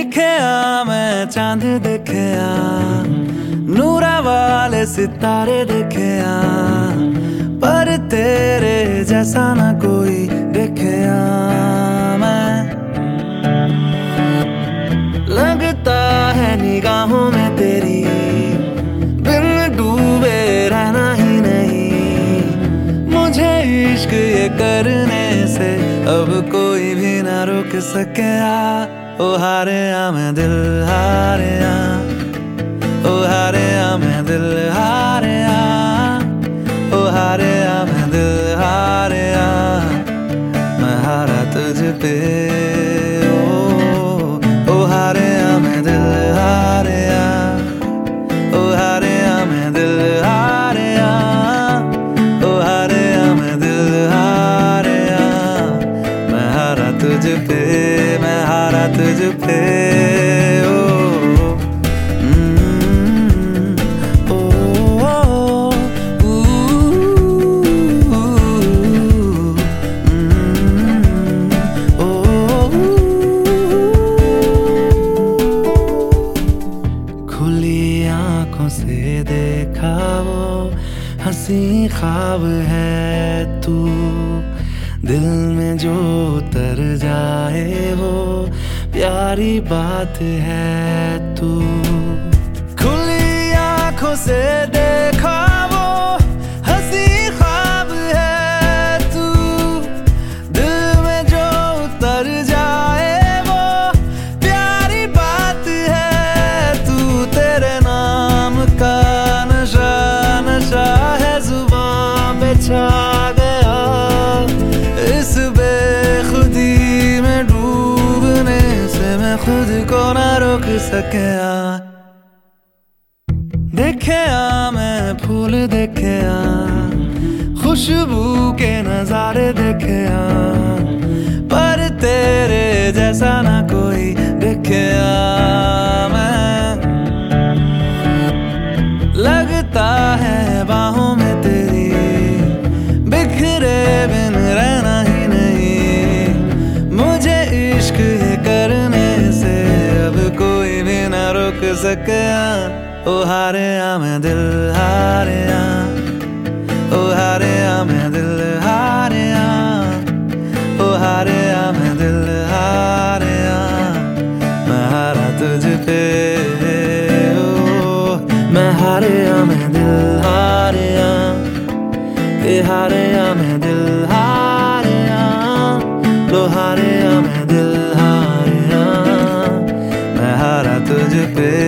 देखया मैं चांद देखया, नूरा वाले सितारे देखया, पर तेरे जैसा ना कोई देखया मैं। लगता है निगाहों में तेरी बिन डूबे रहना ही नहीं, मुझे इश्क ये करने से अब कोई भी ना रोक सकेगा। ओ हारेया मैं दिल हारेया, ओ हारेया मैं दिल हारेया, ओ हारेया मैं दिल हारेया, मैं हारा तुझ पे। ओ हारेया मैं दिल हारेया, ओ हारेया मैं दिल हारेया, ओ हारेया मैं दिल हारेया, मैं हारा तुझ पे, मैं हारा तुझ पे। खुली आंखों से देखा वो हंसी ख्वाब है तू, दिल में जो उतर जाए वो प्यारी बात है तू। खुली आंखों से देखा वो हंसी ख्वाब है तू, दिल में जो उतर जाए वो प्यारी बात है तू। तेरे नाम का नशा नशा है जुबान पे छा गया, इस बेखुदी में डूबने से मैं खुद को ना रोक सकेया। देखया मैं फूल देखया, खुशबू के नजारे देखया, पर तेरे जैसा ना कोई देखया मैं। लगता है बाहों में तेरी बिखरे बिन रहना ही नहीं, मुझे इश्क ये करने से अब कोई भी ना रोक सकेया। ओ हारेया मैं दिल हारेया, ओ हारेया मैं दिल हारेया, ओ हारेया मैं दिल हारेया, मैं हारा तुझ पे। ओ मैं हारेया मैं दिल हारेया, ए हारेया मैं दिल हारेया, लो हारेया मैं दिल हारेया, मैं हारा तुझ पे।